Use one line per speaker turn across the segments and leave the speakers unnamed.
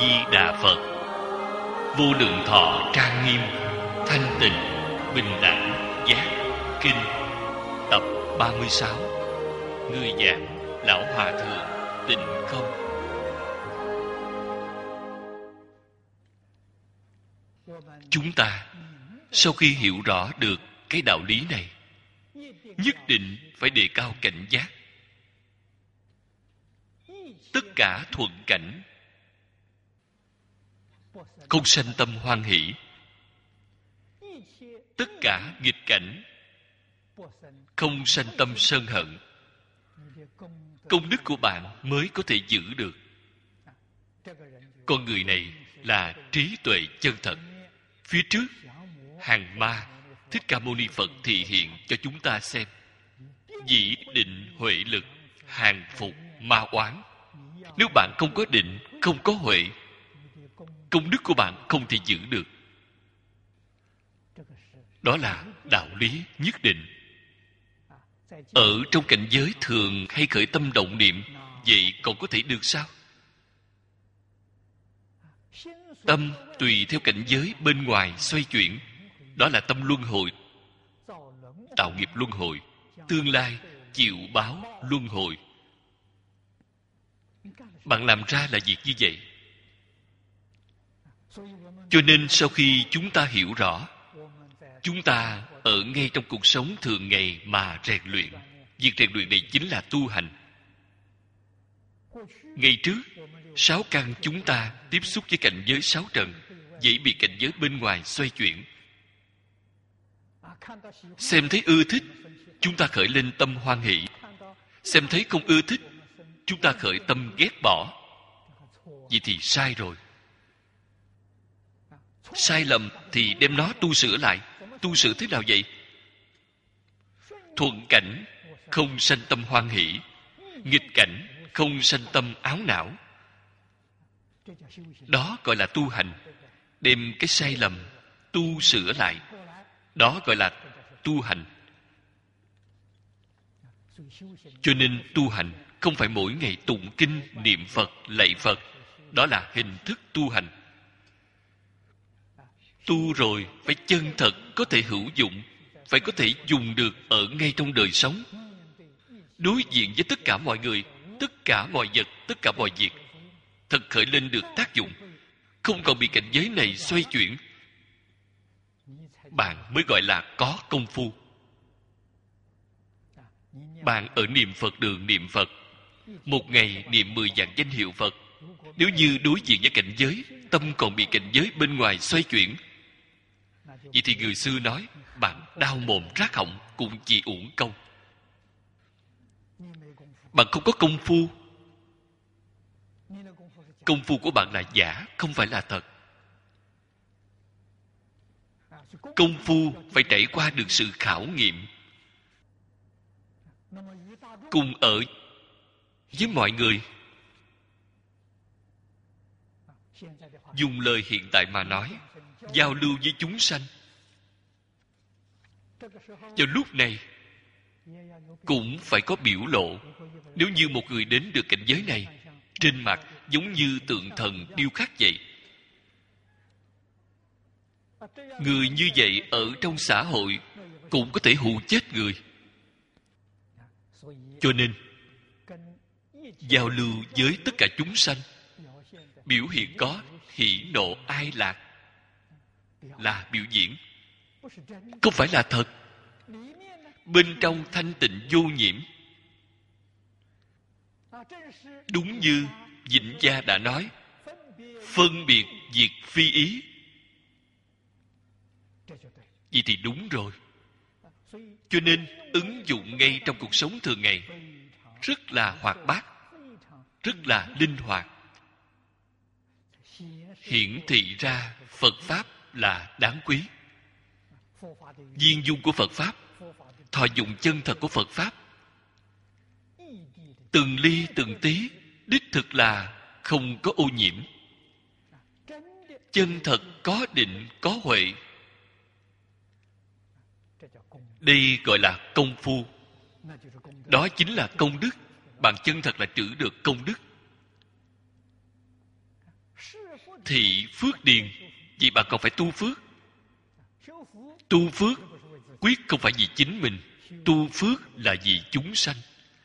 Di Đà Phật. Vô lượng thọ trang nghiêm, thanh tịnh, bình đẳng, giác, kinh. Tập 36. Người giảng Lão Hòa Thượng Tịnh Không. Chúng ta sau khi hiểu rõ được cái đạo lý này, nhất định phải đề cao cảnh giác. Tất cả thuận cảnh không sanh tâm hoan hỷ, tất cả nghịch cảnh không sanh tâm sân hận. Công đức của bạn mới có thể giữ được. Con người này là trí tuệ chân thật. Phía trước, hàng ma Thích Ca Mâu Ni Phật thị hiện cho chúng ta xem. Dĩ định huệ lực, hàng phục ma oán. Nếu bạn không có định, không có huệ, công đức của bạn không thể giữ được. Đó là đạo lý nhất định. Ở trong cảnh giới thường hay khởi tâm động niệm, vậy còn có thể được sao? Tâm tùy theo cảnh giới bên ngoài xoay chuyển. Đó là tâm luân hồi, tạo nghiệp luân hồi, tương lai chịu báo luân hồi. Bạn làm ra là việc như vậy. Cho nên sau khi chúng ta hiểu rõ, chúng ta ở ngay trong cuộc sống thường ngày mà rèn luyện. Việc rèn luyện này chính là tu hành. Ngày trước, 6 căn chúng ta tiếp xúc với cảnh giới 6 trần, dễ bị cảnh giới bên ngoài xoay chuyển. Xem thấy ưa thích, chúng ta khởi lên tâm hoan hỷ. Xem thấy không ưa thích, chúng ta khởi tâm ghét bỏ. Vậy thì sai rồi. Sai lầm thì đem nó tu sửa lại. Tu sửa thế nào vậy? Thuận cảnh không sanh tâm hoan hỷ, nghịch cảnh không sanh tâm áo não. Đó gọi là tu hành. Đem cái sai lầm tu sửa lại, đó gọi là tu hành. Cho nên tu hành không phải mỗi ngày tụng kinh, niệm Phật, lạy Phật. Đó là hình thức tu hành. Tu rồi phải chân thật, có thể hữu dụng, phải có thể dùng được ở ngay trong đời sống. Đối diện với tất cả mọi người, tất cả mọi vật, tất cả mọi việc, thật khởi lên được tác dụng, không còn bị cảnh giới này xoay chuyển. Bạn mới gọi là có công phu. Bạn ở niệm Phật đường niệm Phật, một ngày niệm 10 vạn danh hiệu Phật. Nếu như đối diện với cảnh giới, tâm còn bị cảnh giới bên ngoài xoay chuyển, vậy thì người xưa nói bạn đau mồm rát họng cũng chỉ uổng công. Bạn không có công phu. Công phu của bạn là giả, không phải là thật. Công phu phải trải qua được sự khảo nghiệm. Cùng ở với mọi người, dùng lời hiện tại mà nói, giao lưu với chúng sanh. Vào lúc này cũng phải có biểu lộ. Nếu như một người đến được cảnh giới này, trên mặt giống như tượng thần điêu khắc vậy. Người như vậy ở trong xã hội cũng có thể hù chết người. Cho nên giao lưu với tất cả chúng sanh, biểu hiện có hỉ nộ ai lạc là biểu diễn, không phải là thật. Bên trong thanh tịnh vô nhiễm. Đúng như Vĩnh Gia đã nói, phân biệt diệt phi ý. Vậy thì đúng rồi. Cho nên ứng dụng ngay trong cuộc sống thường ngày rất là hoạt bát, rất là linh hoạt. Hiển thị ra Phật Pháp là đáng quý. Viên dung của Phật Pháp, thọ dụng chân thật của Phật Pháp, từng ly từng tí đích thực là không có ô nhiễm. Chân thật có định, có huệ. Đây gọi là công phu. Đó chính là công đức. Bạn chân thật là trữ được công đức. thị phước điền. Vậy bạn còn phải tu phước. Tu phước quyết không phải vì chính mình. Tu phước là vì chúng sanh.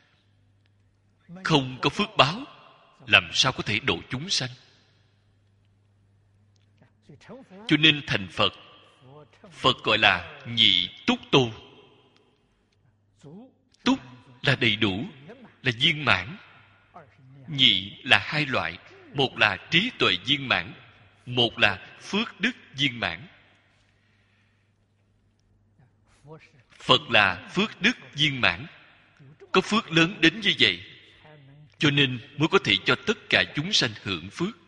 Không có phước báo, làm sao có thể độ chúng sanh? Cho nên thành Phật, Phật gọi là nhị túc tôn. Túc là đầy đủ, là viên mãn. Nhị là hai loại. Một là trí tuệ viên mãn, một là phước đức viên mãn. Phật là phước đức viên mãn, có phước lớn đến như vậy, cho nên mới có thể cho tất cả chúng sanh hưởng phước.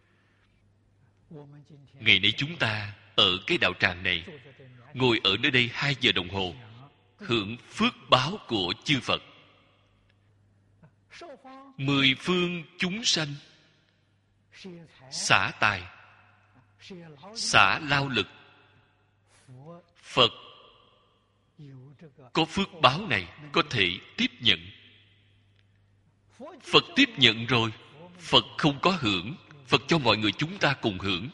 Ngày nay chúng ta ở cái đạo tràng này, ngồi ở nơi đây 2 giờ đồng hồ, hưởng phước báo của chư Phật. 10 phương chúng sanh xả tài, xả lao lực. Phật có phước báo này có thể tiếp nhận. Phật tiếp nhận rồi, Phật không có hưởng, Phật cho mọi người chúng ta cùng hưởng.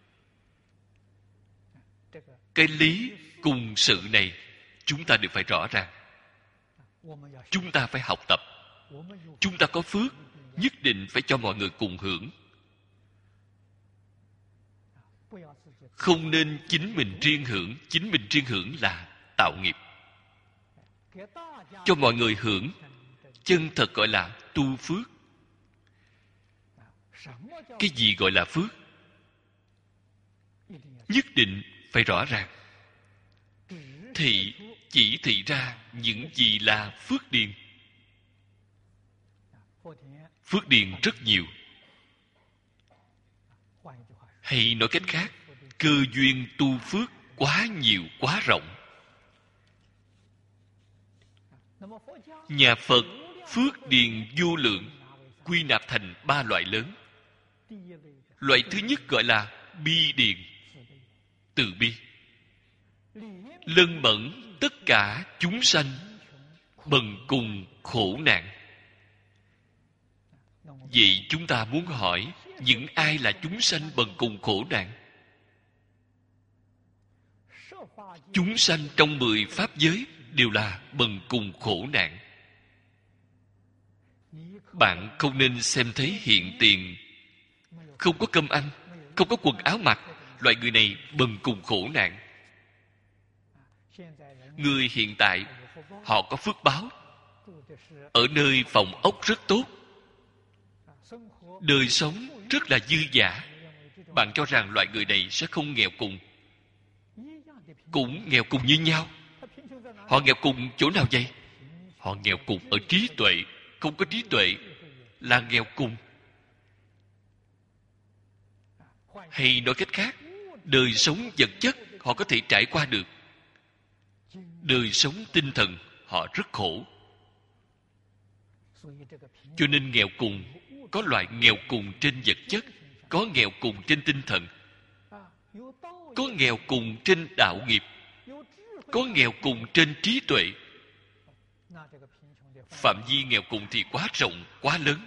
Cái lý cùng sự này chúng ta đều phải rõ ràng. Chúng ta phải học tập. Chúng ta có phước, nhất định phải cho mọi người cùng hưởng. Không nên chính mình riêng hưởng. Chính mình riêng hưởng là tạo nghiệp. Cho mọi người hưởng, chân thật gọi là tu phước. Cái gì gọi là phước? Nhất định phải rõ ràng. Thị chỉ thị ra những gì là phước điền. Phước điền rất nhiều. Hay nói cách khác, cơ duyên tu phước quá nhiều, quá rộng. Nhà Phật phước điền vô lượng, quy nạp thành 3 loại lớn. Loại thứ nhất gọi là bi điền, từ bi, lân mẫn tất cả chúng sanh bần cùng khổ nạn. Vậy chúng ta muốn hỏi, những ai là chúng sanh bần cùng khổ nạn? Chúng sanh trong 10 pháp giới đều là bần cùng khổ nạn. Bạn không nên xem thấy hiện tiền, không có cơm ăn, không có quần áo mặc, loại người này bần cùng khổ nạn. Người hiện tại họ có phước báo, ở nơi phòng ốc rất tốt, đời sống rất là dư dả. Bạn cho rằng loại người này sẽ không nghèo cùng? Cũng nghèo cùng như nhau. Họ nghèo cùng chỗ nào vậy? Họ nghèo cùng ở trí tuệ. Không có trí tuệ là nghèo cùng. Hay nói cách khác, đời sống vật chất họ có thể trải qua được, đời sống tinh thần họ rất khổ. Cho nên nghèo cùng, có loại nghèo cùng trên vật chất, có nghèo cùng trên tinh thần, có nghèo cùng trên đạo nghiệp, có nghèo cùng trên trí tuệ. Phạm vi nghèo cùng thì quá rộng, quá lớn.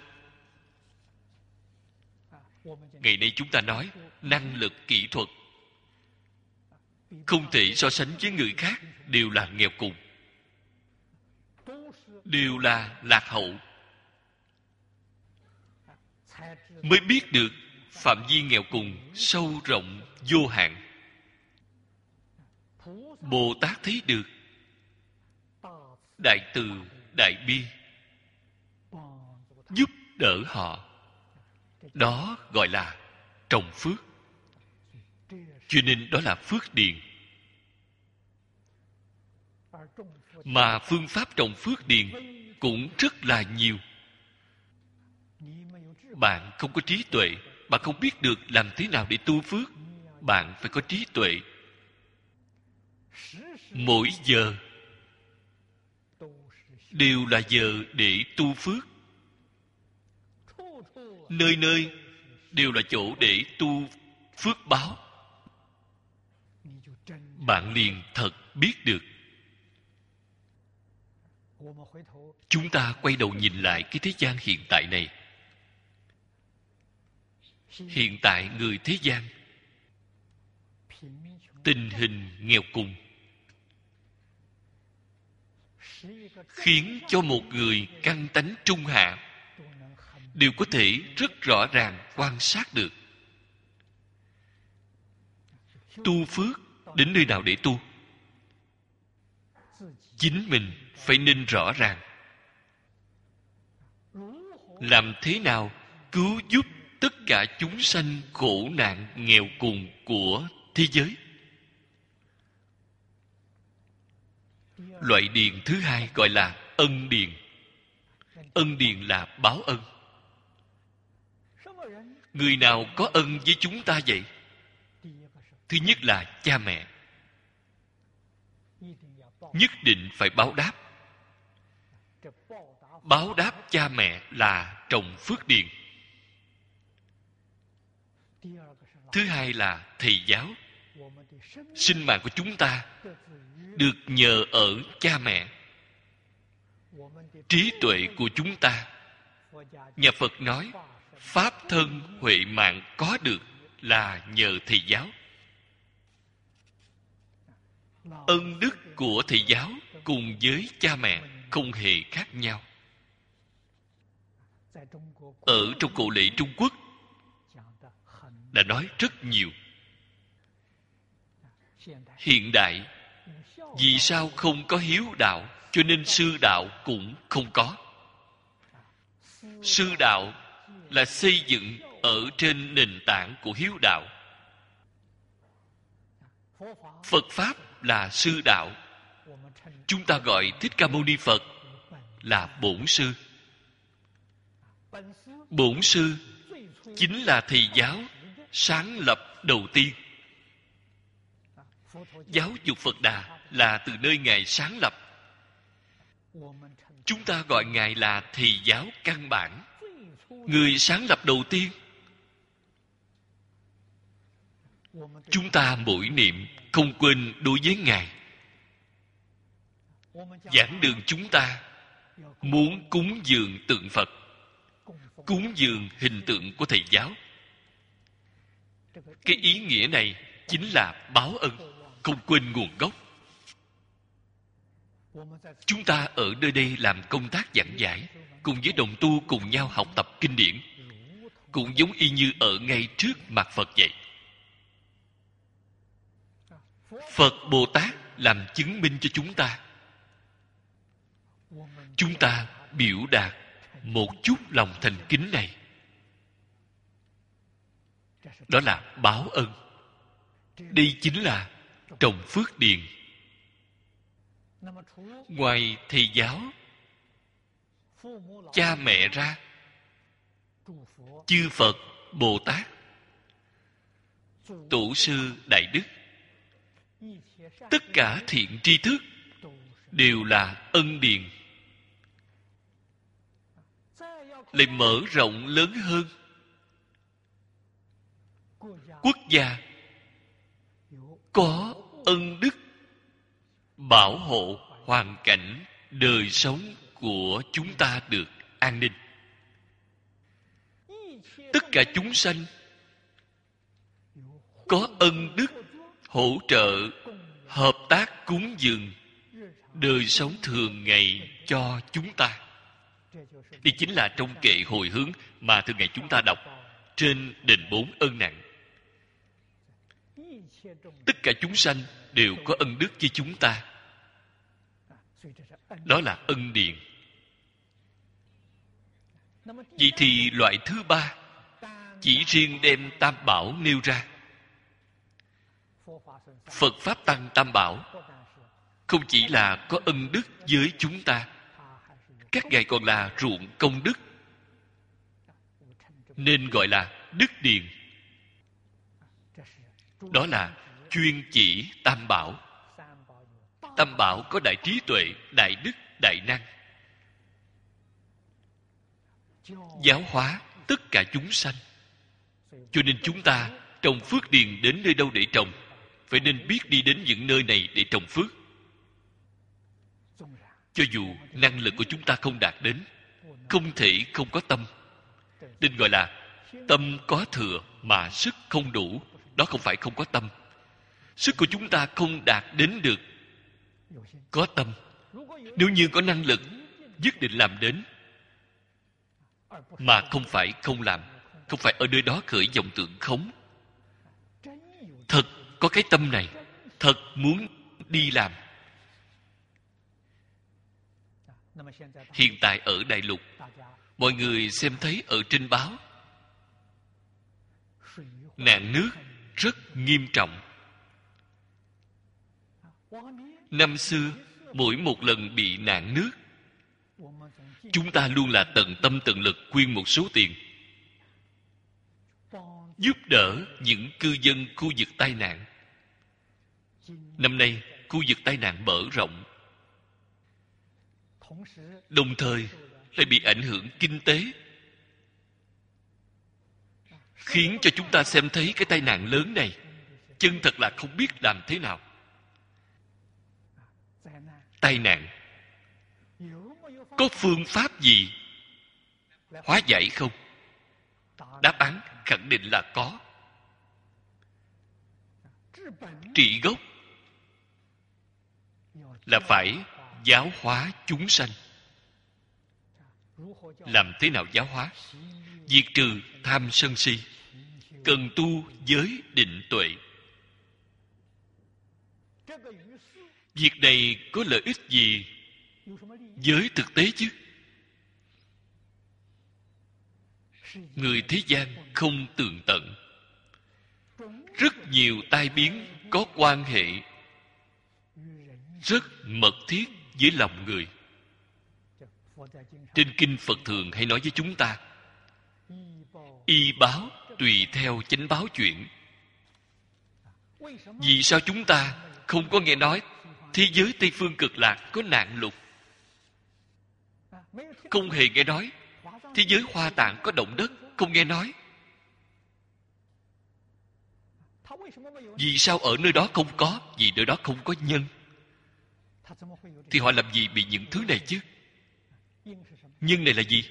Ngày nay chúng ta nói năng lực kỹ thuật không thể so sánh với người khác, đều là nghèo cùng, đều là lạc hậu. Mới biết được phạm vi nghèo cùng sâu rộng vô hạn. Bồ Tát thấy được, đại từ đại bi, giúp đỡ họ. Đó gọi là trồng phước. Cho nên đó là phước điền. Mà phương pháp trồng phước điền cũng rất là nhiều. Bạn không có trí tuệ, bạn không biết được làm thế nào để tu phước. Bạn phải có trí tuệ. Mỗi giờ đều là giờ để tu phước. Nơi nơi đều là chỗ để tu phước báo. Bạn liền thật biết được. Chúng ta quay đầu nhìn lại cái thế gian hiện tại này. Hiện tại người thế gian tình hình nghèo cùng khiến cho một người căn tánh trung hạ đều có thể rất rõ ràng quan sát được. Tu phước đến nơi nào để tu? Chính mình phải nên rõ ràng. Làm thế nào cứu giúp tất cả chúng sanh khổ nạn nghèo cùng của thế giới? Loại điền thứ hai gọi là ân điền. Ân điền là báo ân. Người nào có ân với chúng ta vậy? Thứ nhất là cha mẹ. Nhất định phải báo đáp. Báo đáp cha mẹ là trồng phước điền. Thứ hai là thầy giáo. Sinh mạng của chúng ta được nhờ ở cha mẹ. Trí tuệ của chúng ta, nhà Phật nói pháp thân huệ mạng có được là nhờ thầy giáo. Ân đức của thầy giáo cùng với cha mẹ không hề khác nhau. Ở trong cổ lễ Trung Quốc đã nói rất nhiều. Hiện đại vì sao không có hiếu đạo, cho nên sư đạo cũng không có. Sư đạo là xây dựng ở trên nền tảng của hiếu đạo. Phật pháp là sư đạo. Chúng ta gọi Thích Ca Mâu Ni Phật là bổn sư. Bổn sư chính là thầy giáo sáng lập đầu tiên. Giáo dục Phật Đà là từ nơi Ngài sáng lập. Chúng ta gọi Ngài là thầy giáo căn bản, người sáng lập đầu tiên. Chúng ta mỗi niệm không quên đối với Ngài. Giảng đường chúng ta muốn cúng dường tượng Phật, cúng dường hình tượng của thầy giáo. Cái ý nghĩa này chính là báo ân, không quên nguồn gốc. Chúng ta ở nơi đây làm công tác giảng giải, cùng với đồng tu cùng nhau học tập kinh điển, cũng giống y như ở ngay trước mặt Phật vậy. Phật Bồ Tát làm chứng minh cho chúng ta. Chúng ta biểu đạt một chút lòng thành kính này, đó là báo ân. Đây chính là trồng phước điền. Ngoài thầy giáo, cha mẹ ra, chư Phật, Bồ Tát, tổ sư đại đức, tất cả thiện tri thức đều là ân điền. Lại mở rộng lớn hơn, quốc gia có ân đức bảo hộ hoàn cảnh đời sống của chúng ta được an ninh. Tất cả chúng sanh có ân đức hỗ trợ hợp tác cúng dường đời sống thường ngày cho chúng ta. Đây chính là trong kệ hồi hướng mà thường ngày chúng ta đọc trên đền 4 ân nặng. Tất cả chúng sanh đều có ân đức với chúng ta. Đó là ân điền. Vậy thì loại thứ ba, chỉ riêng đem Tam Bảo nêu ra. Phật Pháp Tăng Tam Bảo không chỉ là có ân đức với chúng ta, các ngài còn là ruộng công đức, nên gọi là đức điền. Đó là chuyên chỉ Tam Bảo. Tam Bảo có đại trí tuệ, đại đức, đại năng, giáo hóa tất cả chúng sanh. Cho nên chúng ta trồng phước điền đến nơi đâu để trồng? Phải nên biết đi đến những nơi này để trồng phước. Cho dù năng lực của chúng ta không đạt đến, không thể không có tâm, nên gọi là tâm có thừa mà sức không đủ. Đó không phải không có tâm. Sức của chúng ta không đạt đến được có tâm. Nếu như có năng lực, nhất định làm đến, mà không phải không làm, không phải ở nơi đó khởi vọng tưởng khống. Thật có cái tâm này, thật muốn đi làm. Hiện tại ở Đại Lục, mọi người xem thấy ở trên báo, nạn nước rất nghiêm trọng. Năm xưa, mỗi một lần bị nạn nước, chúng ta luôn là tận tâm tận lực quyên một số tiền, giúp đỡ những cư dân khu vực tai nạn. Năm nay, khu vực tai nạn mở rộng, đồng thời lại bị ảnh hưởng kinh tế, khiến cho chúng ta xem thấy cái tai nạn lớn này, chân thật là không biết làm thế nào. Tai nạn có phương pháp gì hóa giải không? Đáp án khẳng định là có. Trị gốc là phải giáo hóa chúng sanh. Làm thế nào giáo hóa? Diệt trừ tham sân si, cần tu giới định tuệ. Việc này có lợi ích gì với thực tế chứ? Người thế gian không tường tận. Rất nhiều tai biến có quan hệ rất mật thiết với lòng người. Trên kinh Phật thường hay nói với chúng ta, y báo tùy theo chánh báo chuyện. Vì sao chúng ta không có nghe nói thế giới Tây Phương Cực Lạc có nạn lụt? Không hề nghe nói. Thế giới Hoa Tạng có động đất, không nghe nói. Vì sao ở nơi đó không có? Vì nơi đó không có nhân. Thì họ làm gì bị những thứ này chứ? Nhân này là gì?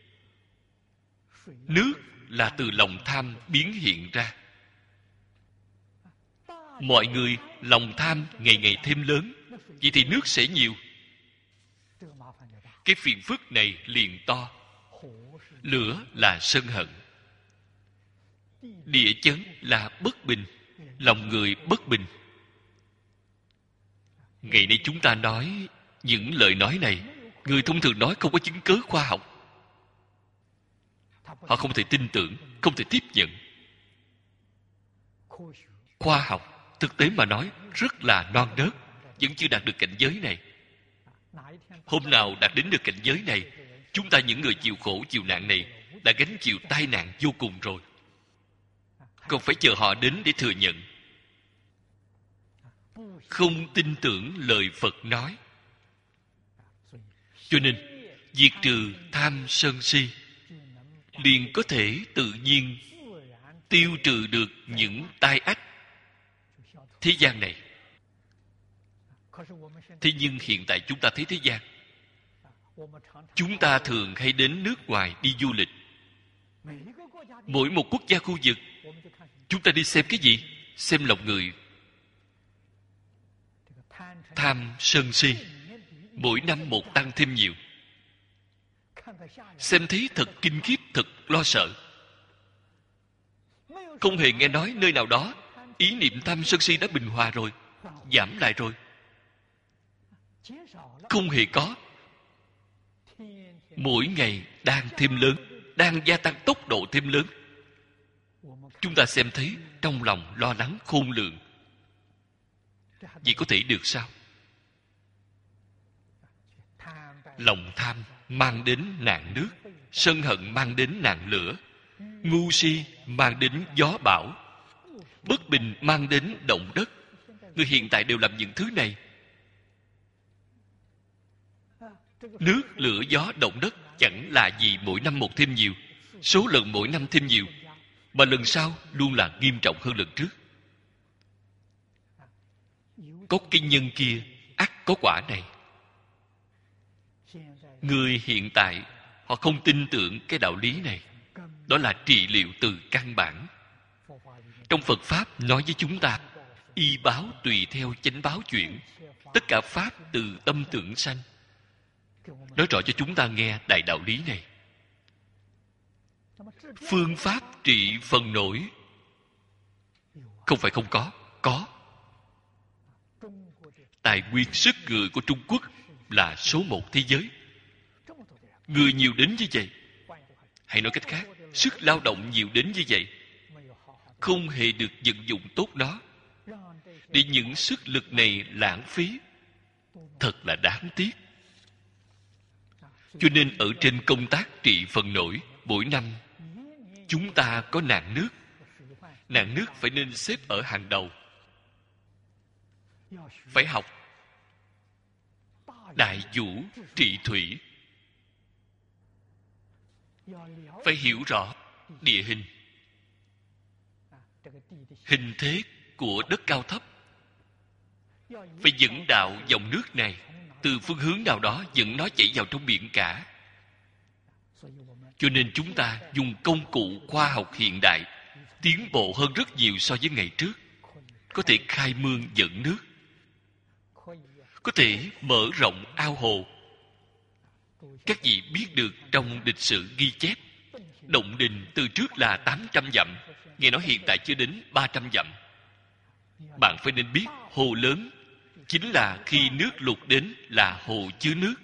Nước là từ lòng tham biến hiện ra. Mọi người lòng tham ngày ngày thêm lớn, vậy thì nước sẽ nhiều. Cái phiền phức này liền to. Lửa là sân hận, địa chấn là bất bình, lòng người bất bình. Ngày nay chúng ta nói những lời nói này, người thông thường nói không có chứng cớ khoa học. Họ không thể tin tưởng, không thể tiếp nhận. Khoa học, thực tế mà nói, rất là non nớt, vẫn chưa đạt được cảnh giới này. Hôm nào đạt đến được cảnh giới này, chúng ta những người chịu khổ chịu nạn này đã gánh chịu tai nạn vô cùng rồi. Còn phải chờ họ đến để thừa nhận. Không tin tưởng lời Phật nói. Cho nên diệt trừ tham sân si, liền có thể tự nhiên tiêu trừ được những tai ách thế gian này. Thế nhưng hiện tại chúng ta thấy thế gian, chúng ta thường hay đến nước ngoài đi du lịch. Mỗi một quốc gia khu vực, chúng ta đi xem cái gì? Xem lòng người. Tham sân si mỗi năm một tăng thêm nhiều. Xem thấy thật kinh khiếp, thật lo sợ. Không hề nghe nói nơi nào đó ý niệm tham sân si đã bình hòa rồi, giảm lại rồi. Không hề có. Mỗi ngày đang thêm lớn, đang gia tăng tốc độ thêm lớn. Chúng ta xem thấy trong lòng lo lắng khôn lường. Vậy có thể được sao? Lòng tham mang đến nạn nước, sân hận mang đến nạn lửa, ngu si mang đến gió bão, bất bình mang đến động đất. Người hiện tại đều làm những thứ này. Nước, lửa, gió, động đất chẳng là gì mỗi năm một thêm nhiều. Số lần mỗi năm thêm nhiều, mà lần sau luôn là nghiêm trọng hơn lần trước. Có cái nhân kia, ắt có quả này. Người hiện tại họ không tin tưởng cái đạo lý này. Đó là trị liệu từ căn bản. Trong Phật Pháp nói với chúng ta, y báo tùy theo chánh báo chuyển, tất cả Pháp từ tâm tưởng sanh. Nói rõ cho chúng ta nghe đại đạo lý này. Phương pháp trị phần nổi không phải không có. Có. Tài nguyên sức người của Trung Quốc là số một thế giới. Người nhiều đến như vậy. Hay nói cách khác, sức lao động nhiều đến như vậy, không hề được vận dụng tốt nó, để những sức lực này lãng phí, thật là đáng tiếc. Cho nên ở trên công tác trị phần nổi, mỗi năm chúng ta có nạn nước. Nạn nước phải nên xếp ở hàng đầu. Phải học đại vũ trị thủy. Phải hiểu rõ địa hình, hình thế của đất cao thấp. Phải dẫn đạo dòng nước này từ phương hướng nào đó dẫn nó chảy vào trong biển cả. Cho nên chúng ta dùng công cụ khoa học hiện đại, tiến bộ hơn rất nhiều so với ngày trước. Có thể khai mương dẫn nước, có thể mở rộng ao hồ. Các vị biết được trong lịch sử ghi chép, Động Đình từ trước là 800 dặm, nghe nói hiện tại chưa đến 300 dặm. Bạn phải nên biết, hồ lớn chính là khi nước lụt đến là hồ chứa nước.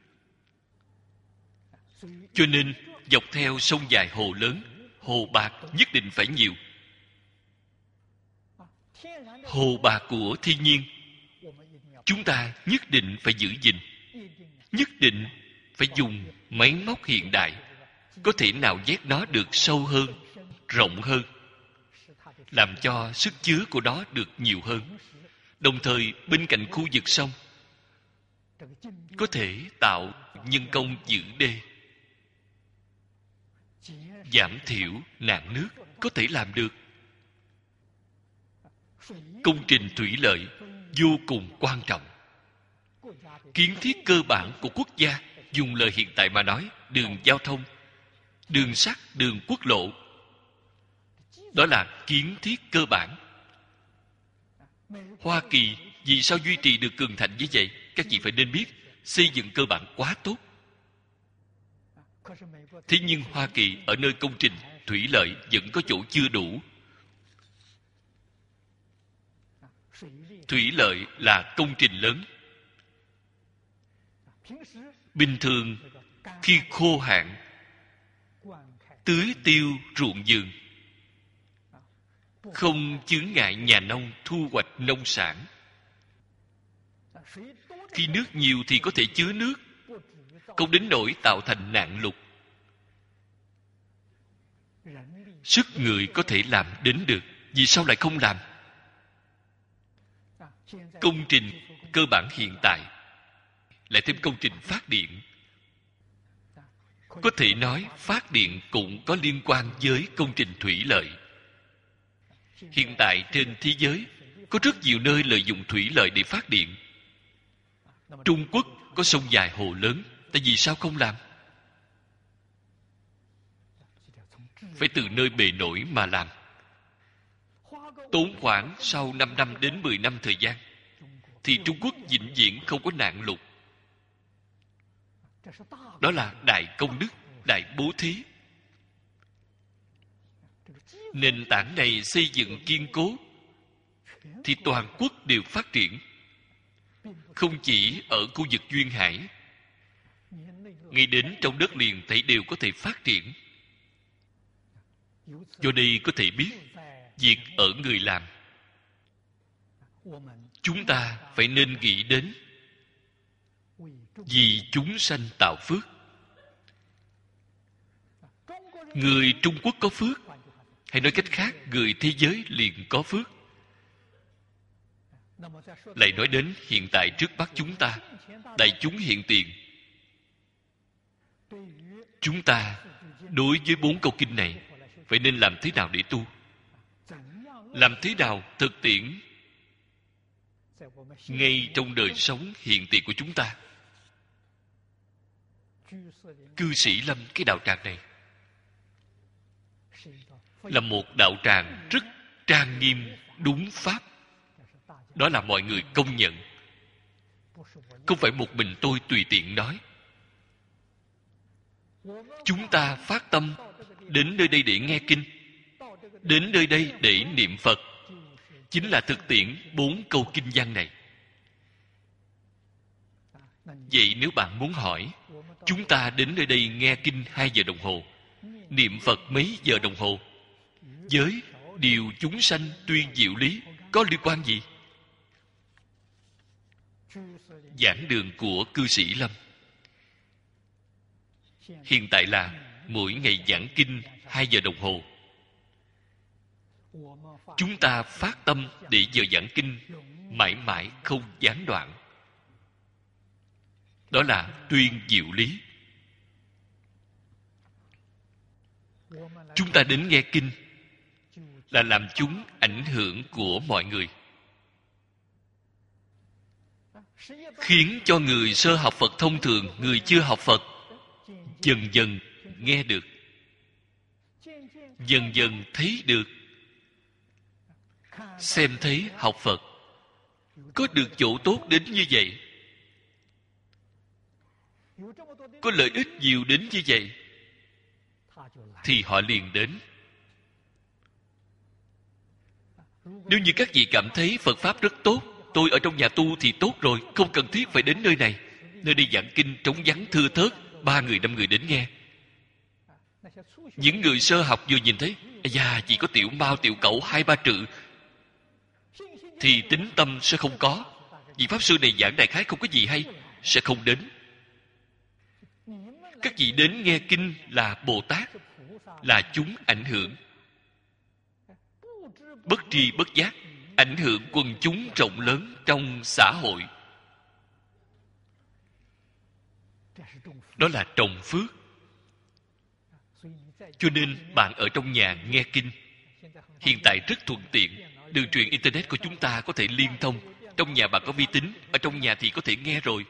Cho nên dọc theo sông dài hồ lớn, hồ bạc nhất định phải nhiều. Hồ bạc của thiên nhiên chúng ta nhất định phải giữ gìn, nhất định phải dùng máy móc hiện đại, có thể nào vét nó được sâu hơn, rộng hơn, làm cho sức chứa của nó được nhiều hơn. Đồng thời bên cạnh khu vực sông có thể tạo nhân công giữ đê, giảm thiểu nạn nước, có thể làm được. Công trình thủy lợi vô cùng quan trọng. Kiến thiết cơ bản của quốc gia, dùng lời hiện tại mà nói, đường giao thông, đường sắt, đường quốc lộ, đó là kiến thiết cơ bản. Hoa Kỳ vì sao duy trì được cường thịnh như vậy? Các vị phải nên biết, xây dựng cơ bản quá tốt. Thế nhưng Hoa Kỳ ở nơi công trình thủy lợi vẫn có chỗ chưa đủ. Thủy lợi là công trình lớn. Bình thường khi khô hạn, tưới tiêu ruộng vườn, không chướng ngại nhà nông thu hoạch nông sản. Khi nước nhiều thì có thể chứa nước, không đến nỗi tạo thành nạn lụt. Sức người có thể làm đến được, vì sao lại không làm? Công trình cơ bản hiện tại, lại thêm công trình phát điện. Có thể nói phát điện cũng có liên quan với công trình thủy lợi. Hiện tại trên thế giới có rất nhiều nơi lợi dụng thủy lợi để phát điện. Trung Quốc có sông dài hồ lớn, tại vì sao không làm? Phải từ nơi bề nổi mà làm. Tốn khoảng sau 5 năm đến 10 năm thời gian, thì Trung Quốc vĩnh viễn không có nạn lụt. Đó là đại công đức, đại bố thí. Nền tảng này xây dựng kiên cố, thì toàn quốc đều phát triển. Không chỉ ở khu vực duyên hải, ngay đến trong đất liền thấy đều có thể phát triển. Do đây có thể biết, việc ở người làm, chúng ta phải nên nghĩ đến vì chúng sanh tạo phước. Người Trung Quốc có phước, hay nói cách khác, người thế giới liền có phước. Lại nói đến hiện tại trước mắt chúng ta, đại chúng hiện tiền, chúng ta đối với 4 câu kinh này phải nên làm thế nào để tu? Làm thế nào thực tiễn ngay trong đời sống hiện tiền của chúng ta? Cư sĩ Lâm, cái đạo tràng này là một đạo tràng rất trang nghiêm, đúng pháp. Đó là mọi người công nhận. Không phải một mình tôi tùy tiện nói. Chúng ta phát tâm đến nơi đây để nghe kinh, đến nơi đây để niệm Phật, chính là thực tiễn 4 câu kinh văn này. Vậy nếu bạn muốn hỏi, chúng ta đến nơi đây nghe kinh 2 giờ đồng hồ, niệm Phật mấy giờ đồng hồ, với điều chúng sanh tuyên diệu lý có liên quan gì? Giảng đường của cư sĩ Lâm hiện tại là mỗi ngày giảng kinh 2 giờ đồng hồ. Chúng ta phát tâm để giờ giảng kinh mãi mãi không gián đoạn. Đó là tuyên diệu lý. Chúng ta đến nghe kinh là làm chúng ảnh hưởng của mọi người, khiến cho người sơ học Phật thông thường, người chưa học Phật dần dần nghe được, dần dần thấy được, xem thấy học Phật có được chỗ tốt đến như vậy, có lợi ích nhiều đến như vậy, thì họ liền đến. Nếu như các vị cảm thấy Phật Pháp rất tốt, tôi ở trong nhà tu thì tốt rồi, không cần thiết phải đến nơi này. Nơi đây giảng kinh trống vắng thưa thớt, 3 người 5 người đến nghe. Những người sơ học vừa nhìn thấy, da chỉ có tiểu mao tiểu cẩu 2-3 trự, thì tính tâm sẽ không có. Vị Pháp Sư này giảng đại khái không có gì hay, sẽ không đến. Các vị đến nghe kinh là Bồ Tát, là chúng ảnh hưởng. Bất tri bất giác, ảnh hưởng quần chúng rộng lớn trong xã hội. Đó là trồng phước. Cho nên bạn ở trong nhà nghe kinh hiện tại rất thuận tiện. Đường truyền Internet của chúng ta có thể liên thông. Trong nhà bạn có vi tính, ở trong nhà thì có thể nghe rồi.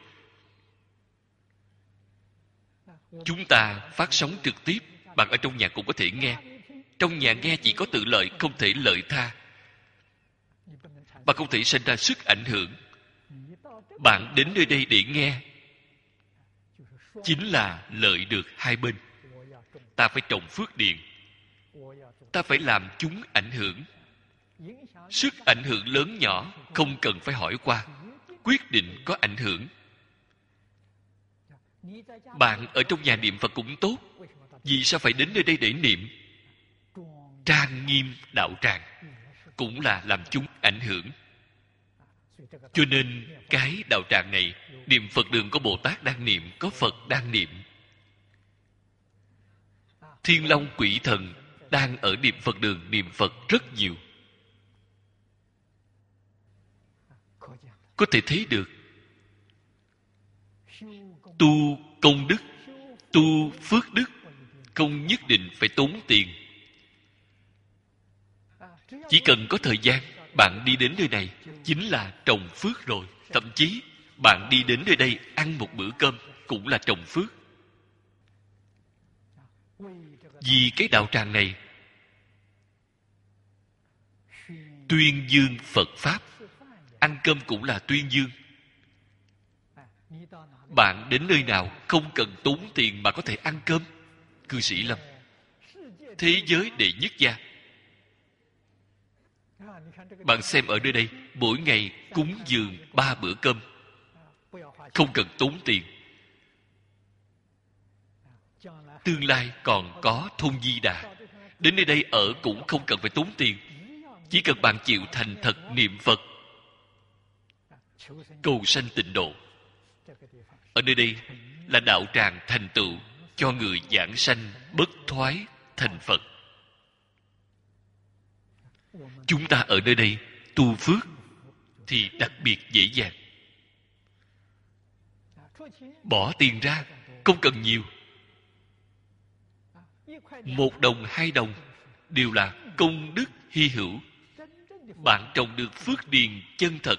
Chúng ta phát sóng trực tiếp, bạn ở trong nhà cũng có thể nghe. Trong nhà nghe chỉ có tự lợi, không thể lợi tha. Bạn không thể sinh ra sức ảnh hưởng. Bạn đến nơi đây để nghe, chính là lợi được hai bên. Ta phải trồng phước điền, ta phải làm chúng ảnh hưởng. Sức ảnh hưởng lớn nhỏ không cần phải hỏi qua, quyết định có ảnh hưởng. Bạn ở trong nhà niệm Phật cũng tốt, vì sao phải đến nơi đây để niệm? Trang nghiêm đạo tràng cũng là làm chúng ảnh hưởng. Cho nên cái đạo tràng này, niệm Phật đường có Bồ Tát đang niệm, có Phật đang niệm. Thiên Long quỷ thần đang ở niệm Phật đường niệm Phật rất nhiều. Có thể thấy được tu công đức, tu phước đức không nhất định phải tốn tiền. Chỉ cần có thời gian, bạn đi đến nơi này chính là trồng phước rồi. Thậm chí bạn đi đến nơi đây ăn một bữa cơm cũng là trồng phước. Vì cái đạo tràng này tuyên dương Phật Pháp, ăn cơm cũng là tuyên dương. Bạn đến nơi nào không cần tốn tiền mà có thể ăn cơm? Cư sĩ Lâm, thế giới đệ nhất gia. Bạn xem ở nơi đây, mỗi ngày cúng dường 3 bữa cơm, không cần tốn tiền. Tương lai còn có thôn Di Đà, đến nơi đây ở cũng không cần phải tốn tiền. Chỉ cần bạn chịu thành thật niệm Phật, cầu sanh tịnh độ. Ở nơi đây là đạo tràng thành tựu cho người giảng sanh bất thoái thành Phật. Chúng ta ở nơi đây tu phước thì đặc biệt dễ dàng. Bỏ tiền ra không cần nhiều, 1 đồng 2 đồng đều là công đức hy hữu. Bạn trồng được phước điền chân thật.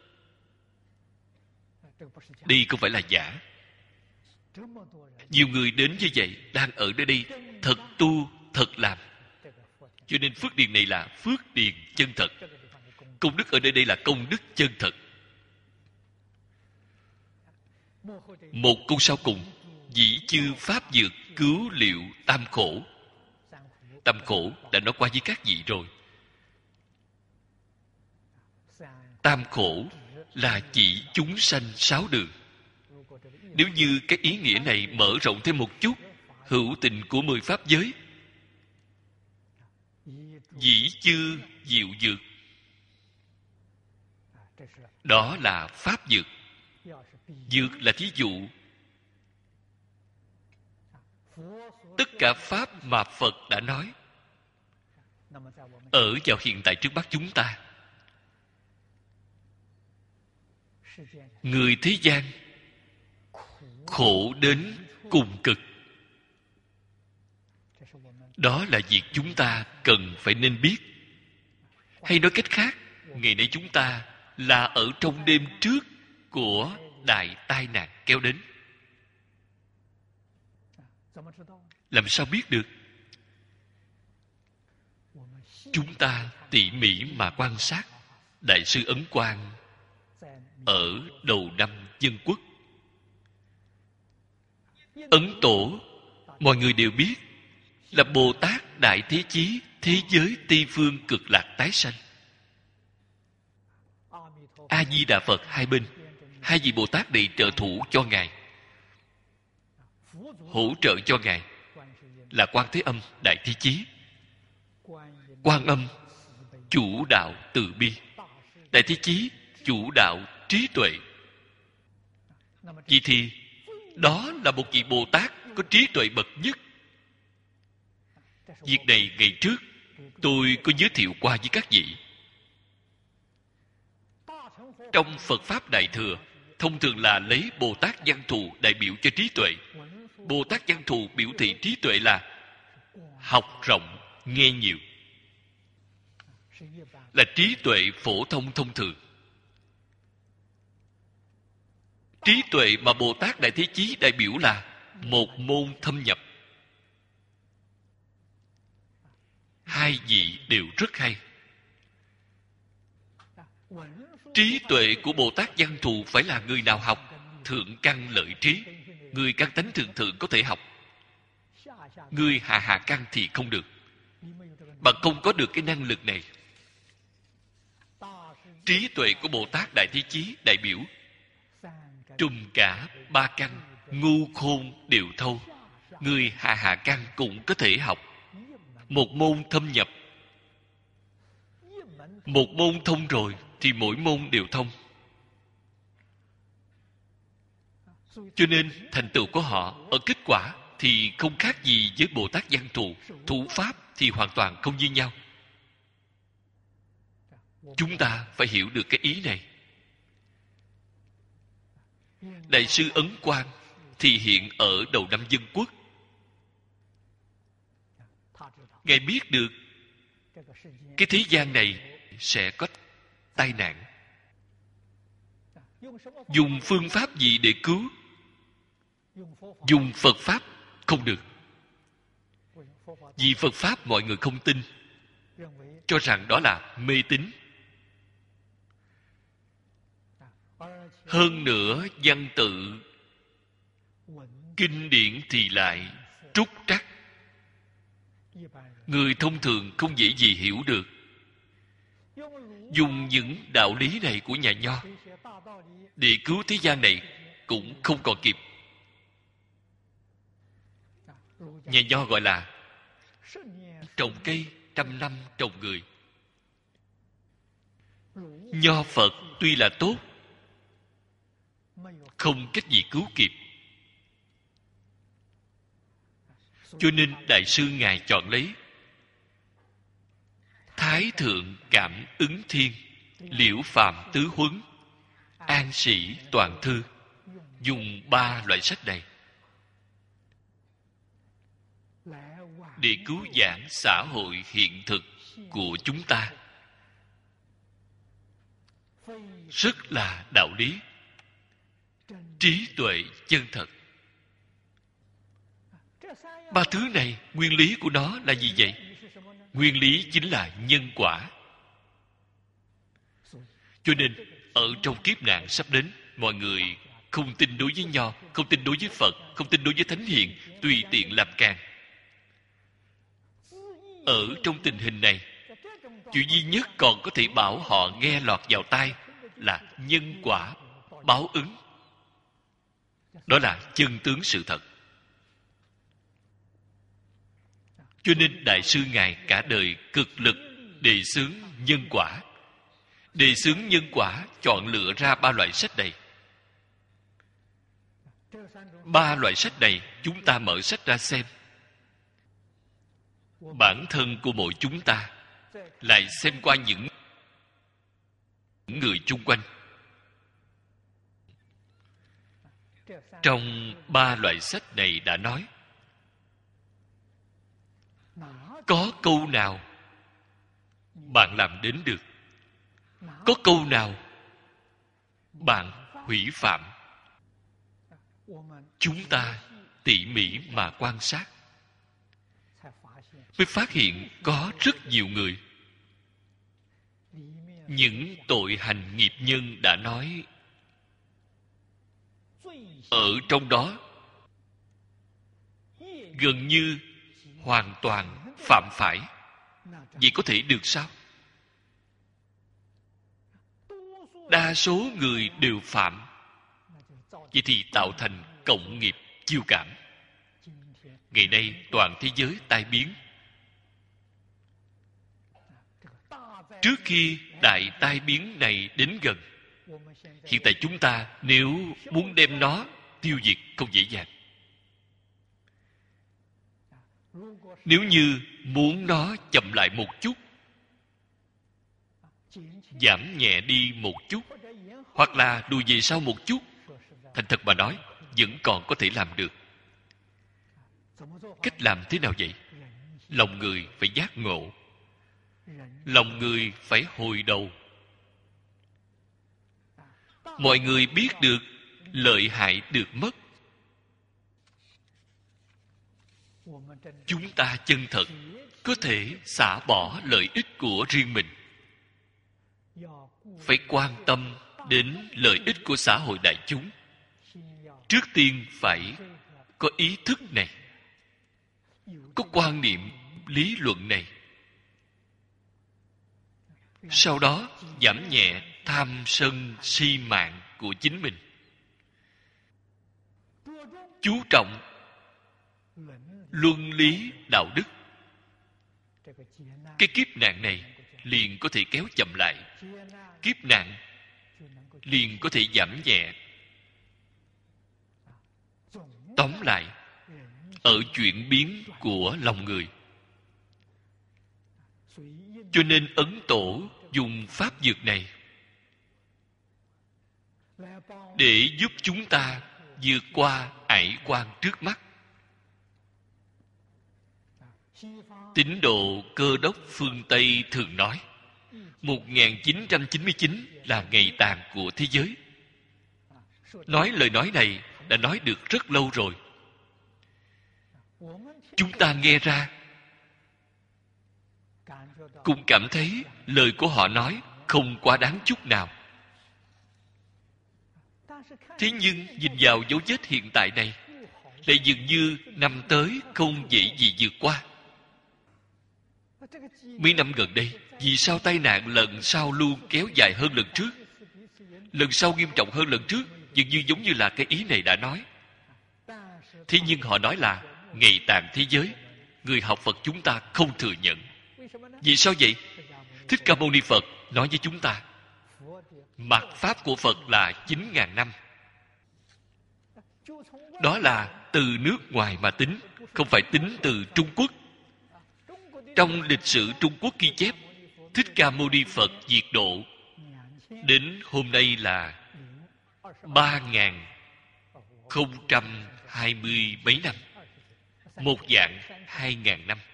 Đây không phải là giả. Nhiều người đến như vậy đang ở nơi đây thật tu thật làm. Cho nên phước điền này là phước điền chân thật. Công đức ở nơi đây là công đức chân thật. Một câu sau cùng: dĩ chư pháp dược cứu liệu tam khổ. Tam khổ đã nói qua với các vị rồi. Tam khổ là chỉ chúng sanh sáu đường. Nếu như cái ý nghĩa này mở rộng thêm một chút, hữu tình của 10 pháp giới, dĩ chư diệu dược, đó là pháp dược. Dược là thí dụ. Tất cả pháp mà Phật đã nói ở vào hiện tại trước mắt chúng ta, người thế gian khổ đến cùng cực. Đó là việc chúng ta cần phải nên biết. Hay nói cách khác, ngày nay chúng ta là ở trong đêm trước của đại tai nạn kéo đến. Làm sao biết được? Chúng ta tỉ mỉ mà quan sát Đại sư Ấn Quang ở đầu năm Dân Quốc. Ấn Tổ mọi người đều biết là Bồ Tát Đại Thế Chí thế giới Tây Phương Cực Lạc tái sanh. A Di Đà Phật hai bên, hai vị Bồ Tát này trợ thủ cho Ngài, hỗ trợ cho Ngài là Quan Thế Âm Đại Thế Chí. Quan Âm chủ đạo từ bi, Đại Thế Chí chủ đạo trí tuệ. Vậy thì đó là một vị Bồ Tát có trí tuệ bậc nhất. Việc này ngày trước tôi có giới thiệu qua với các vị. Trong Phật Pháp Đại Thừa, thông thường là lấy Bồ Tát Văn Thù đại biểu cho trí tuệ. Bồ Tát Văn Thù biểu thị trí tuệ là học rộng, nghe nhiều, là trí tuệ phổ thông thông thường. Trí tuệ mà Bồ Tát Đại Thế Chí đại biểu là một môn thâm nhập. Hai vị đều rất hay. Trí tuệ của Bồ Tát Văn Thù phải là người nào học? Thượng căn lợi trí. Người căn tánh thường thường có thể học. Người hạ hạ căn thì không được. Bạn không có được cái năng lực này. Trí tuệ của Bồ Tát Đại Thế Chí đại biểu trùm cả ba căn, ngu khôn đều thâu. Người hạ hạ căn cũng có thể học. Một môn thâm nhập. Một môn thông rồi thì mỗi môn đều thông. Cho nên thành tựu của họ ở kết quả thì không khác gì với Bồ Tát Văn Thù. Thủ pháp thì hoàn toàn không như nhau. Chúng ta phải hiểu được cái ý này. Đại sư Ấn Quang thì hiện ở đầu năm Dân Quốc. Ngài biết được cái thế gian này sẽ có tai nạn. Dùng phương pháp gì để cứu? Dùng Phật Pháp không được. Vì Phật Pháp mọi người không tin, cho rằng đó là mê tín. Hơn nữa văn tự kinh điển thì lại trúc trắc, người thông thường không dễ gì hiểu được. Dùng những đạo lý này của nhà Nho để cứu thế gian này cũng không còn kịp. Nhà Nho gọi là trồng cây 100 năm trồng người. Nho Phật tuy là tốt, không cách gì cứu kịp. Cho nên Đại sư Ngài chọn lấy Thái Thượng Cảm Ứng Thiên, Liễu Phàm Tứ Huấn, An Sĩ Toàn Thư, dùng 3 loại sách này để cứu vãn xã hội hiện thực của chúng ta. Rất là đạo lý, trí tuệ chân thật. Ba thứ này, nguyên lý của nó là gì vậy? Nguyên lý chính là nhân quả. Cho nên, ở trong kiếp nạn sắp đến, mọi người không tin đối với Nho, không tin đối với Phật, không tin đối với Thánh Hiền, tùy tiện làm càng. Ở trong tình hình này, chuyện duy nhất còn có thể bảo họ nghe lọt vào tai là nhân quả, báo ứng. Đó là chân tướng sự thật. Cho nên Đại sư Ngài cả đời cực lực đề xướng nhân quả. Đề xướng nhân quả chọn lựa ra 3 loại sách này. 3 loại sách này chúng ta mở sách ra xem. Bản thân của mỗi chúng ta lại xem qua những người chung quanh. Trong 3 loại sách này đã nói, có câu nào bạn làm đến được? Có câu nào bạn hủy phạm? Chúng ta tỉ mỉ mà quan sát, mới phát hiện có rất nhiều người, những tội hành nghiệp nhân đã nói, ở trong đó gần như hoàn toàn phạm phải. Vậy có thể được sao? Đa số người đều phạm. Vậy thì tạo thành cộng nghiệp chiêu cảm. Ngày nay toàn thế giới tai biến. Trước khi đại tai biến này đến gần, hiện tại chúng ta nếu muốn đem nó tiêu diệt không dễ dàng. Nếu như muốn nó chậm lại một chút, giảm nhẹ đi một chút, hoặc là lùi về sau một chút, thành thật mà nói, vẫn còn có thể làm được. Cách làm thế nào vậy? Lòng người phải giác ngộ. Lòng người phải hồi đầu. Mọi người biết được lợi hại được mất. Chúng ta chân thật có thể xả bỏ lợi ích của riêng mình, phải quan tâm đến lợi ích của xã hội đại chúng. Trước tiên phải có ý thức này, có quan niệm lý luận này. Sau đó giảm nhẹ tham sân si mạng của chính mình, chú trọng luân lý đạo đức. Cái kiếp nạn này liền có thể kéo chậm lại, kiếp nạn liền có thể giảm nhẹ. Tóm lại, ở chuyển biến của lòng người. Cho nên Ấn Tổ dùng pháp dược này để giúp chúng ta vượt qua ải quan trước mắt. Tín đồ Cơ Đốc phương Tây thường nói 1999 là ngày tàn của thế giới. Nói lời nói này đã nói được rất lâu rồi. Chúng ta nghe ra cũng cảm thấy lời của họ nói không quá đáng chút nào. Thế nhưng nhìn vào dấu vết hiện tại này, lại dường như năm tới không dễ gì vượt qua. Mấy năm gần đây, vì sao tai nạn lần sau luôn kéo dài hơn lần trước? Lần sau nghiêm trọng hơn lần trước, dường như giống như là cái ý này đã nói. Thế nhưng họ nói là ngày tàn thế giới. Người học Phật chúng ta không thừa nhận. Vì sao vậy? Thích Ca Mâu Ni Phật nói với chúng ta, mạt pháp của Phật là 9.000 năm. Đó là từ nước ngoài mà tính, không phải tính từ Trung Quốc. Trong lịch sử Trung Quốc ghi chép, Thích Ca Mâu Ni Phật diệt độ đến hôm nay là 3.020 mấy năm, một dạng 2.000 năm.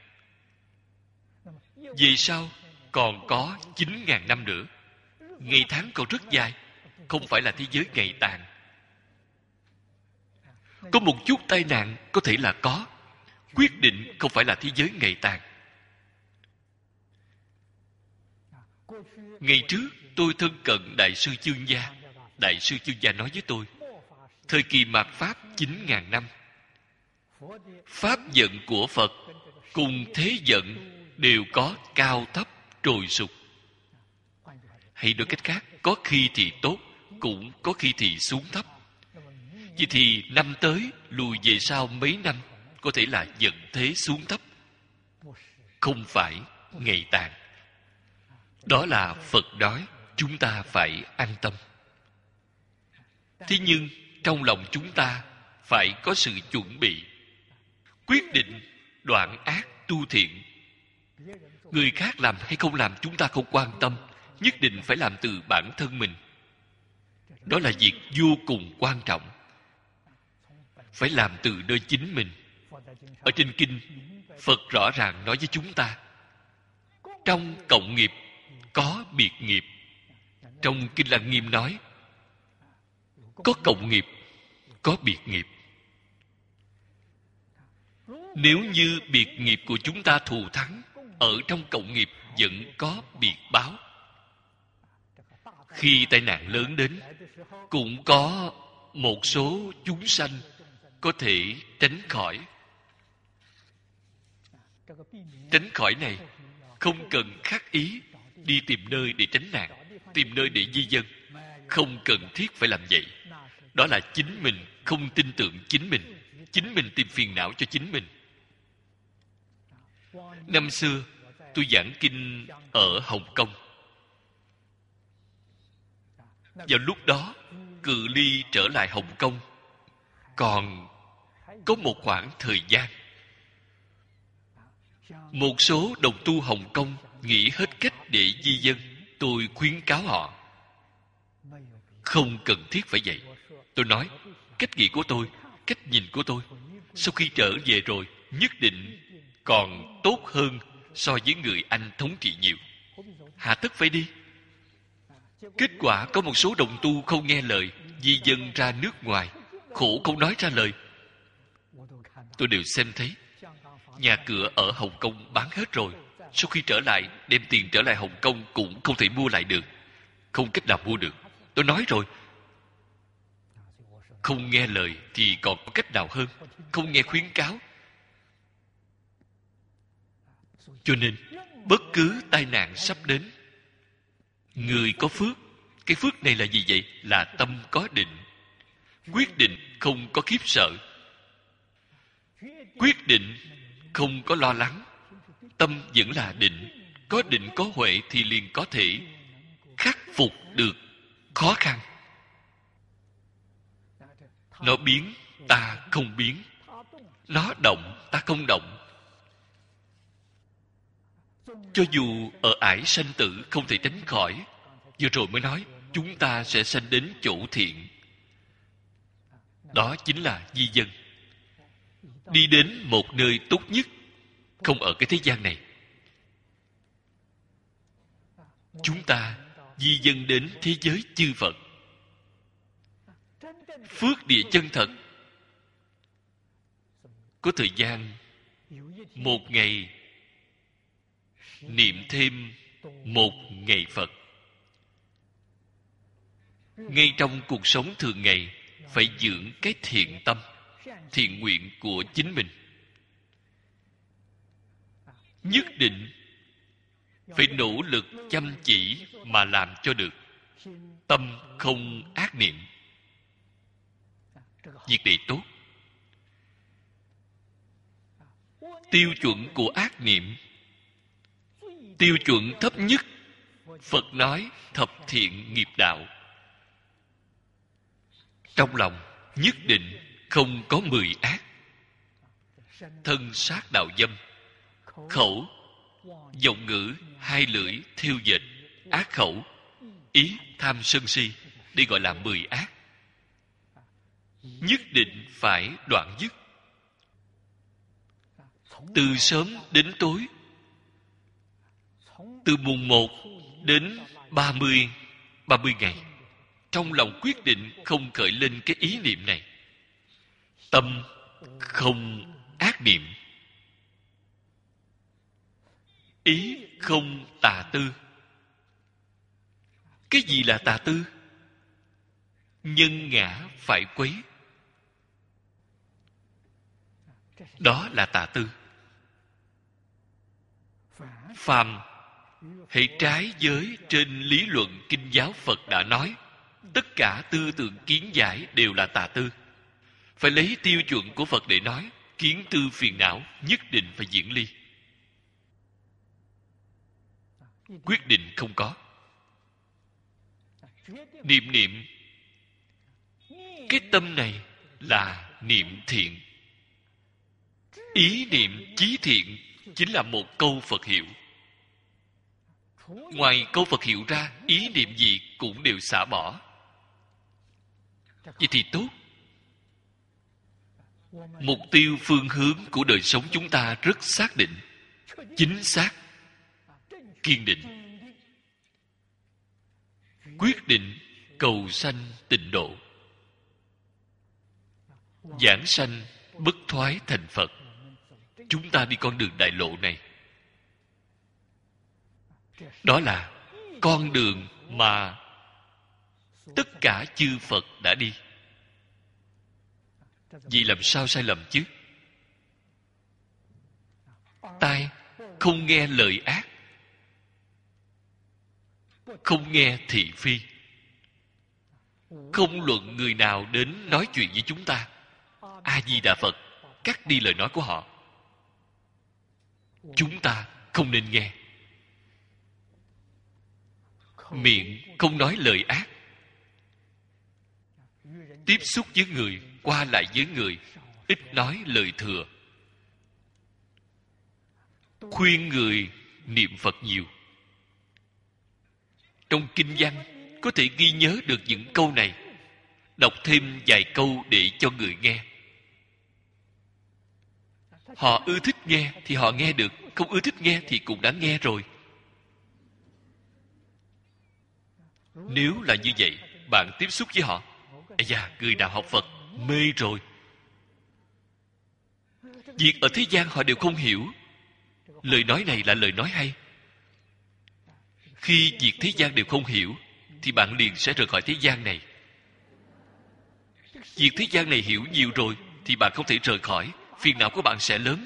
Vì sao còn có 9.000 năm nữa? Ngày tháng còn rất dài, không phải là thế giới ngày tàn. Có một chút tai nạn có thể là có, Quyết định không phải là thế giới ngày tàn. Ngày trước tôi thân cận Đại sư Chương Gia. Đại sư Chương Gia nói với tôi, thời kỳ mạt Pháp 9.000 năm, Pháp giận của Phật cùng thế giận đều có cao thấp trồi sụp. Hay nói cách khác, có khi thì tốt, cũng có khi thì xuống thấp. Vậy thì năm tới lùi về sau mấy năm, có thể là giận thế xuống thấp, không phải ngày tàn. Đó là Phật nói, chúng ta phải an tâm. Thế nhưng trong lòng chúng ta phải có sự chuẩn bị, quyết định đoạn ác tu thiện. Người khác làm hay không làm chúng ta không quan tâm, nhất định phải làm từ bản thân mình. Đó là việc vô cùng quan trọng. Phải làm từ nơi chính mình. Ở trên kinh, Phật rõ ràng nói với chúng ta, trong cộng nghiệp có biệt nghiệp. Trong Kinh Lăng Nghiêm nói, có cộng nghiệp, có biệt nghiệp. Nếu như biệt nghiệp của chúng ta thù thắng, ở trong cộng nghiệp vẫn có biệt báo. Khi tai nạn lớn đến, cũng có một số chúng sanh có thể tránh khỏi. Tránh khỏi này, không cần khắc ý đi tìm nơi để tránh nạn, tìm nơi để di dân. Không cần thiết phải làm vậy. Đó là chính mình không tin tưởng chính mình tìm phiền não cho chính mình. Năm xưa, tôi giảng kinh ở Hồng Kông. Vào lúc đó, cự ly trở lại Hồng Kông còn có một khoảng thời gian. Một số đồng tu Hồng Kông nghĩ hết cách để di dân. Tôi khuyến cáo họ không cần thiết phải vậy. Tôi nói, cách nghĩ của tôi, cách nhìn của tôi, sau khi trở về rồi nhất định còn tốt hơn so với người Anh thống trị nhiều. Hà tất phải đi. Kết quả có một số đồng tu không nghe lời, di dân ra nước ngoài, khổ không nói ra lời. Tôi đều xem thấy. Nhà cửa ở Hồng Kông bán hết rồi. Sau khi trở lại, đem tiền trở lại Hồng Kông cũng không thể mua lại được. Không cách nào mua được. Tôi nói rồi, không nghe lời thì còn có cách nào hơn. Không nghe khuyến cáo. Cho nên, bất cứ tai nạn sắp đến, người có phước. Cái phước này là gì vậy? Là tâm có định. Quyết định không có khiếp sợ. Quyết định không có lo lắng. Tâm vẫn là định. Có định có huệ thì liền có thể khắc phục được khó khăn. Nó biến, ta không biến. Nó động, ta không động. Cho dù ở ải sanh tử không thể tránh khỏi, vừa rồi mới nói, chúng ta sẽ sanh đến chỗ thiện. Đó chính là di dân. Đi đến một nơi tốt nhất, không ở cái thế gian này. Chúng ta di dân đến thế giới chư Phật. Phước địa chân thật. Có thời gian một ngày niệm thêm một ngày Phật. Ngay trong cuộc sống thường ngày phải dưỡng cái thiện tâm, thiện nguyện của chính mình. Nhất định phải nỗ lực chăm chỉ mà làm cho được. Tâm không ác niệm. Việc này tốt. Tiêu chuẩn của ác niệm, tiêu chuẩn thấp nhất, Phật nói thập thiện nghiệp đạo. Trong lòng nhất định không có 10 ác. Thân sát đạo dâm, khẩu, vọng ngữ, hai lưỡi, thiêu dệt, ác khẩu, ý, tham sân si. Đây gọi là 10 ác. Nhất định phải đoạn dứt. Từ sớm đến tối, từ mùng 1 đến 30 ngày, trong lòng quyết định không khởi lên cái ý niệm này. Tâm không ác niệm, Ý không tà tư. Cái gì là tà tư? Nhân ngã phải quấy, đó là tà tư. Phàm hãy trái với trên lý luận kinh giáo Phật đã nói, tất cả tư tưởng kiến giải đều là tà tư. Phải lấy tiêu chuẩn của Phật để nói, kiến tư phiền não nhất định phải diễn ly. Quyết định không có. Niệm niệm, cái tâm này là niệm thiện. Ý niệm chí thiện chính là một câu Phật hiệu. Ngoài câu Phật hiệu ra, ý niệm gì cũng đều xả bỏ. Vậy thì tốt. Mục tiêu phương hướng của đời sống chúng ta rất xác định, chính xác, kiên định. Quyết định cầu sanh tịnh độ, giảng sanh bất thoái thành Phật. Chúng ta đi con đường đại lộ này, đó là con đường mà tất cả chư Phật đã đi. Vì làm sao sai lầm chứ? Tai không nghe lời ác, không nghe thị phi, không luận người nào đến nói chuyện với chúng ta. A Di Đà Phật cắt đi lời nói của họ, chúng ta không nên nghe. Miệng không nói lời ác, tiếp xúc với người, qua lại với người, ít nói lời thừa, khuyên người niệm Phật nhiều. Trong kinh văn có thể ghi nhớ được những câu này, đọc thêm vài câu để cho người nghe. Họ ưa thích nghe thì họ nghe được, không ưa thích nghe thì cũng đã nghe rồi. Nếu là như vậy, bạn tiếp xúc với họ, ây da, người nào học Phật mê rồi. Việc ở thế gian họ đều không hiểu. Lời nói này là lời nói hay. Khi việc thế gian đều không hiểu, thì bạn liền sẽ rời khỏi thế gian này. Việc thế gian này hiểu nhiều rồi, thì bạn không thể rời khỏi, phiền não của bạn sẽ lớn.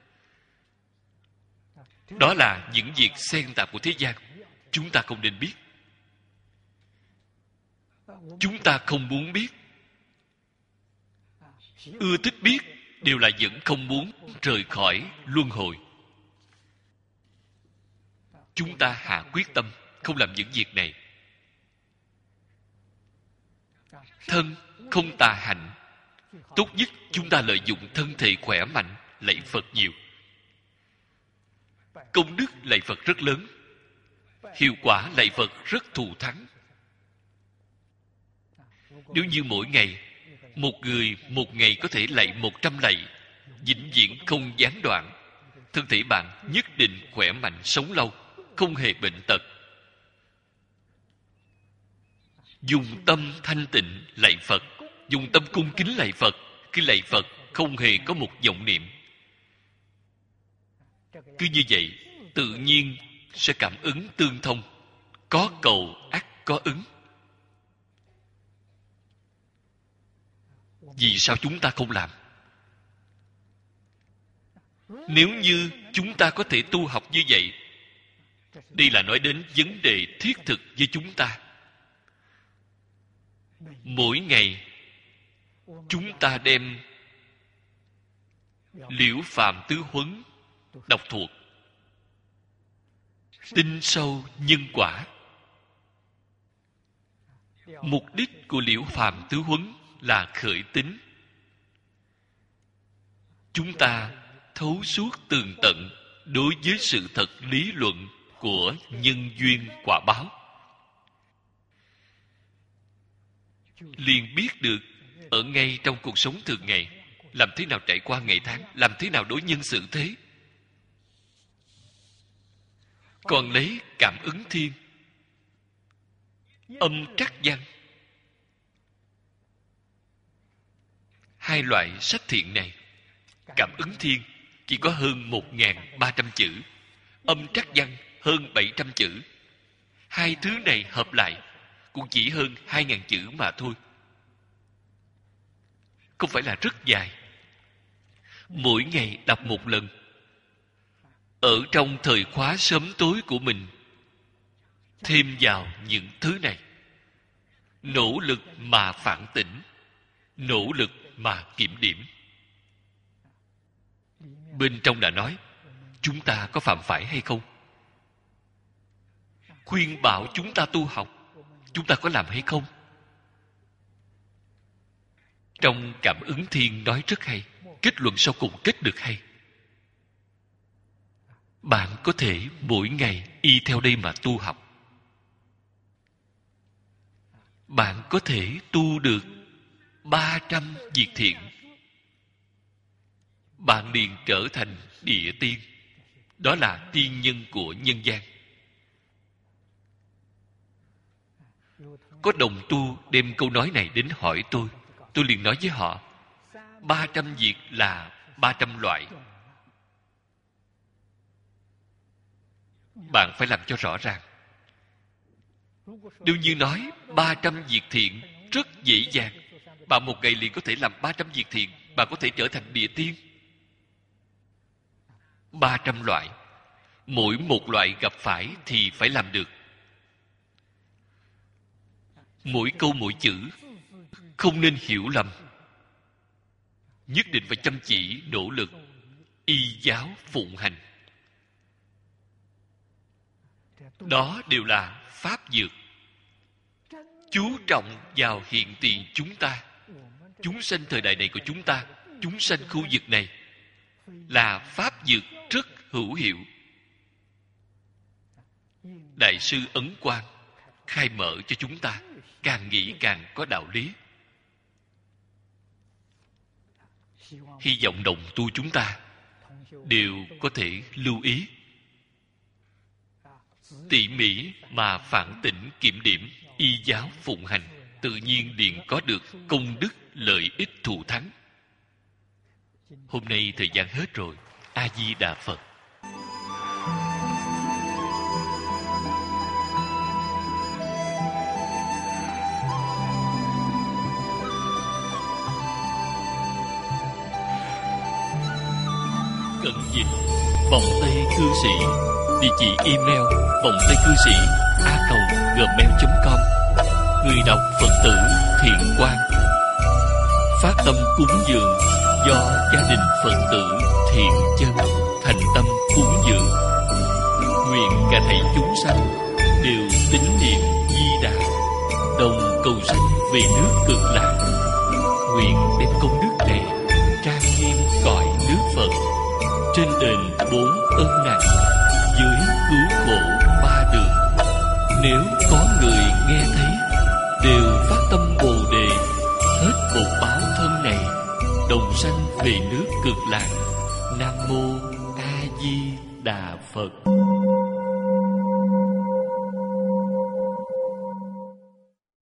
Đó là những việc xen tạp của thế gian. Chúng ta không nên biết. Chúng ta không muốn biết. Ưa thích biết đều là vẫn không muốn rời khỏi luân hồi. Chúng ta hạ quyết tâm không làm những việc này. Thân không tà hạnh. Tốt nhất chúng ta lợi dụng thân thể khỏe mạnh lạy Phật nhiều. Công đức lạy Phật rất lớn, hiệu quả lạy Phật rất thù thắng. Nếu như mỗi ngày một người một ngày có thể lạy 100 lạy, vĩnh viễn không gián đoạn, thân thể bạn nhất định khỏe mạnh sống lâu, không hề bệnh tật. Dùng tâm thanh tịnh lạy Phật, dùng tâm cung kính lạy Phật. Khi lạy Phật không hề có một vọng niệm. Cứ như vậy, tự nhiên sẽ cảm ứng tương thông. Có cầu ắt có ứng. Vì sao chúng ta không làm? Nếu như chúng ta có thể tu học như vậy, đây là nói đến vấn đề thiết thực với chúng ta. Mỗi ngày chúng ta đem Liễu Phàm Tứ Huấn đọc thuộc, tin sâu nhân quả. Mục đích của Liễu Phàm Tứ Huấn là khởi tín. Chúng ta thấu suốt tường tận đối với sự thật lý luận của nhân duyên quả báo, liền biết được ở ngay trong cuộc sống thường ngày làm thế nào trải qua ngày tháng, làm thế nào đối nhân xử thế. Còn lấy cảm ứng thiên, âm trắc văn, hai loại sách thiện này, cảm ứng thiên chỉ có hơn 1.300 chữ, Âm trắc văn hơn 700 chữ. Hai thứ này hợp lại cũng chỉ hơn 2.000 chữ mà thôi. Không phải là rất dài. Mỗi ngày đọc một lần. Ở trong thời khóa sớm tối của mình, thêm vào những thứ này. Nỗ lực mà phản tỉnh, nỗ lực mà kiểm điểm. Bên trong đã nói, chúng ta có phạm phải hay không? Khuyên bảo chúng ta tu học, chúng ta có làm hay không? Trong Cảm ứng thiên nói rất hay, kết luận sau cùng kết được hay. Bạn có thể mỗi ngày y theo đây mà tu học. Bạn có thể tu được 300 việc thiện. Bạn liền trở thành địa tiên. Đó là tiên nhân của nhân gian. Có đồng tu đem câu nói này đến hỏi tôi. Tôi liền nói với họ, 300 việc là 300 loại. Bạn phải làm cho rõ ràng. Nếu như nói 300 việc thiện rất dễ dàng, bạn một ngày liền có thể làm 300 việc thiện, bạn có thể trở thành địa tiên. 300 loại, mỗi một loại gặp phải thì phải làm được. Mỗi câu mỗi chữ không nên hiểu lầm. Nhất định phải chăm chỉ nỗ lực y giáo phụng hành. Đó đều là pháp dược. Chú trọng vào hiện tiền chúng ta, chúng sanh thời đại này của chúng ta, chúng sanh khu vực này, là pháp dược rất hữu hiệu. Đại sư Ấn Quang khai mở cho chúng ta, càng nghĩ càng có đạo lý. Hy vọng đồng tu chúng ta đều có thể lưu ý, tỉ mỉ mà phản tỉnh kiểm điểm, y giáo phụng hành, tự nhiên liền có được công đức lợi ích thù thắng. Hôm nay thời gian hết rồi. A Di Đà Phật. Cận dịch Vòng Tây Cư Sĩ. Địa chỉ email vongtaicư sĩ@gmail.com. Người đọc Phật tử Thiện Quang. Phát tâm cúng dường do gia đình Phật tử Thiện Chân thành tâm cúng dường. Nguyện cả thảy chúng sanh đều tín niệm Di Đà, đồng cầu sanh về nước Cực Lạc. Nguyện đem công đức này trang nghiêm cõi nước Phật, trên đền 4 ân nặng, dưới cứu khổ 3 đường. Nếu có người nghe thấy đều phát tâm Bồ Đề, hết bột báo thân này, đồng sanh về nước Cực Lạc. Nam mô A Di Đà Phật.